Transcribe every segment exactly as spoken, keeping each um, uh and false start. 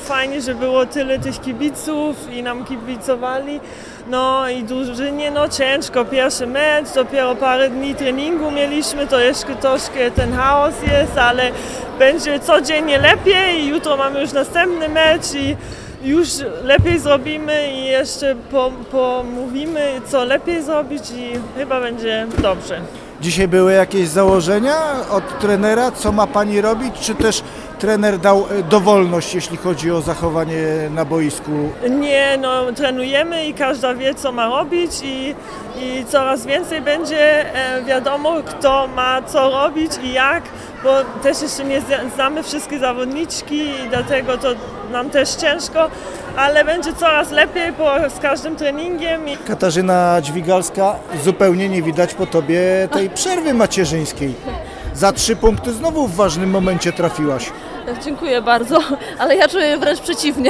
Fajnie, że było tyle tych kibiców i nam kibicowali. No i drużynie, no ciężko, pierwszy mecz, dopiero parę dni treningu mieliśmy, to jeszcze troszkę ten chaos jest, ale będzie codziennie lepiej i jutro mamy już następny mecz i już lepiej zrobimy i jeszcze pomówimy, co lepiej zrobić i chyba będzie dobrze. Dzisiaj były jakieś założenia od trenera, co ma pani robić, czy też trener dał dowolność, jeśli chodzi o zachowanie na boisku? Nie, no trenujemy i każda wie, co ma robić i, i coraz więcej będzie e, wiadomo, kto ma co robić i jak, bo też jeszcze nie znamy wszystkie zawodniczki i dlatego to nam też ciężko, ale będzie coraz lepiej po, z każdym treningiem. Katarzyna Dźwigalska, zupełnie nie widać po tobie tej przerwy macierzyńskiej. Za trzy punkty znowu w ważnym momencie trafiłaś. Dziękuję bardzo, ale ja czuję wręcz przeciwnie.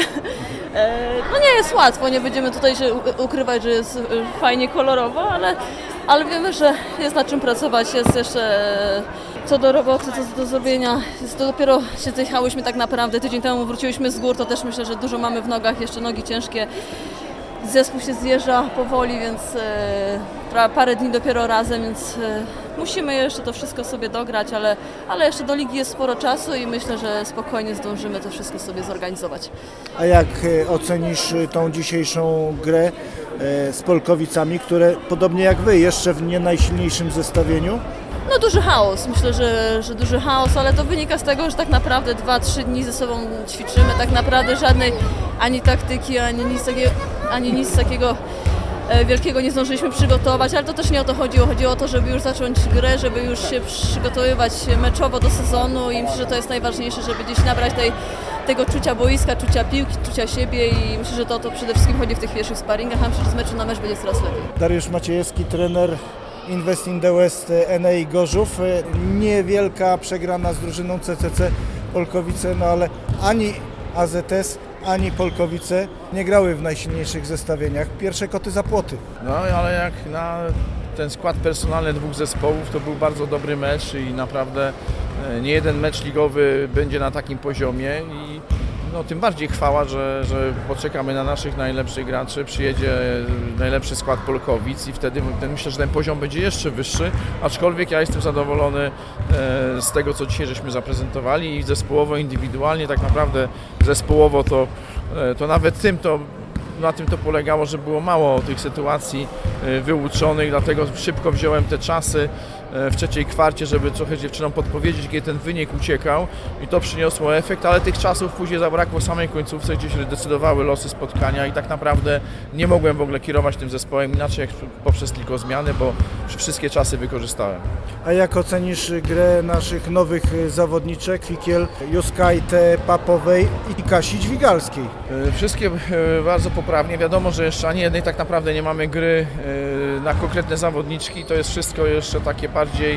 No nie jest łatwo, nie będziemy tutaj się ukrywać, że jest fajnie kolorowo, ale, ale wiemy, że jest nad czym pracować, jest jeszcze co do roboty, co do zrobienia. Jest to dopiero się zjechałyśmy tak naprawdę, tydzień temu wróciłyśmy z gór, to też myślę, że dużo mamy w nogach, jeszcze nogi ciężkie. Zespół się zjeżdża powoli, więc e, parę dni dopiero razem, więc e, musimy jeszcze to wszystko sobie dograć, ale, ale jeszcze do ligi jest sporo czasu i myślę, że spokojnie zdążymy to wszystko sobie zorganizować. A jak ocenisz tą dzisiejszą grę e, z Polkowicami, które podobnie jak wy, jeszcze w nie najsilniejszym zestawieniu? No duży chaos, myślę, że, że duży chaos, ale to wynika z tego, że tak naprawdę dwa trzy dni ze sobą ćwiczymy, tak naprawdę żadnej ani taktyki, ani nic takiego, ani nic takiego wielkiego nie zdążyliśmy przygotować, ale to też nie o to chodziło, chodziło o to, żeby już zacząć grę, żeby już się przygotowywać meczowo do sezonu i myślę, że to jest najważniejsze, żeby gdzieś nabrać tej, tego czucia boiska, czucia piłki, czucia siebie i myślę, że to, to przede wszystkim chodzi w tych pierwszych sparingach, a myślę, że z meczu na mecz będzie coraz lepiej. Dariusz Maciejewski, trener Invest in the West N A I Gorzów. Niewielka przegrana z drużyną C C C Polkowice, no ale ani A Z S, ani Polkowice nie grały w najsilniejszych zestawieniach. Pierwsze koty za płoty. No ale jak na ten skład personalny dwóch zespołów to był bardzo dobry mecz i naprawdę nie jeden mecz ligowy będzie na takim poziomie i no, tym bardziej chwała, że, że poczekamy na naszych najlepszych graczy, przyjedzie najlepszy skład Polkowic i wtedy ten, myślę, że ten poziom będzie jeszcze wyższy, aczkolwiek ja jestem zadowolony e, z tego, co dzisiaj żeśmy zaprezentowali i zespołowo, indywidualnie, tak naprawdę zespołowo to, e, to nawet tym to na tym to polegało, że było mało tych sytuacji wyuczonych, dlatego szybko wziąłem te czasy w trzeciej kwarcie, żeby trochę dziewczynom podpowiedzieć, kiedy ten wynik uciekał i to przyniosło efekt, ale tych czasów później zabrakło w samej końcówce, gdzie się decydowały losy spotkania i tak naprawdę nie mogłem w ogóle kierować tym zespołem inaczej jak poprzez tylko zmiany, bo wszystkie czasy wykorzystałem. A jak ocenisz grę naszych nowych zawodniczek, Fikiel, Juskajte, Papowej i Kasi Dźwigalskiej? Wszystkie bardzo poprawnie. Wiadomo, że jeszcze ani jednej tak naprawdę nie mamy gry na konkretne zawodniczki. To jest wszystko jeszcze takie bardziej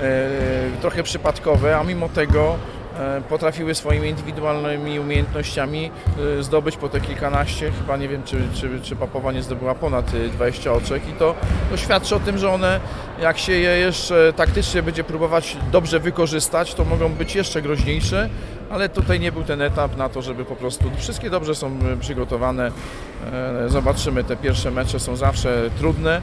trochę przypadkowe, a mimo tego potrafiły swoimi indywidualnymi umiejętnościami zdobyć po te kilkanaście, chyba nie wiem, czy, czy, czy Papowa nie zdobyła ponad dwadzieścia oczek i to, to świadczy o tym, że one, jak się je jeszcze taktycznie będzie próbować dobrze wykorzystać, to mogą być jeszcze groźniejsze, ale tutaj nie był ten etap na to, żeby po prostu, wszystkie dobrze są przygotowane, zobaczymy, te pierwsze mecze są zawsze trudne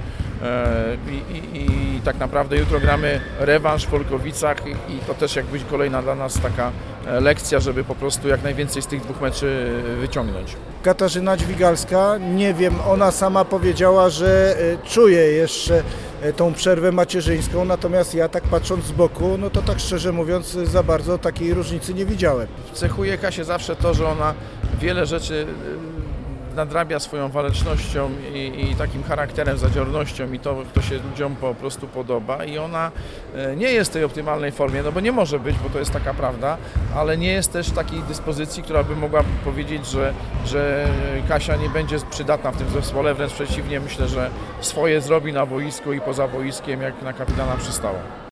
i, i, i tak naprawdę jutro gramy rewanż w Polkowicach i, i to też jakby kolejna dla nas taka lekcja, żeby po prostu jak najwięcej z tych dwóch meczy wyciągnąć. Katarzyna Dźwigalska, nie wiem, ona sama powiedziała, że czuje jeszcze tą przerwę macierzyńską, natomiast ja tak patrząc z boku, no to tak szczerze mówiąc za bardzo takiej różnicy nie widziałem. Cechuje Kasię zawsze to, że ona wiele rzeczy nadrabia swoją walecznością i, i takim charakterem, zadziornością i to, to się ludziom po prostu podoba i ona nie jest w tej optymalnej formie, no bo nie może być, bo to jest taka prawda, ale nie jest też w takiej dyspozycji, która by mogła powiedzieć, że, że Kasia nie będzie przydatna w tym zespole, wręcz przeciwnie, myślę, że swoje zrobi na boisku i poza boiskiem, jak na kapitana przystało.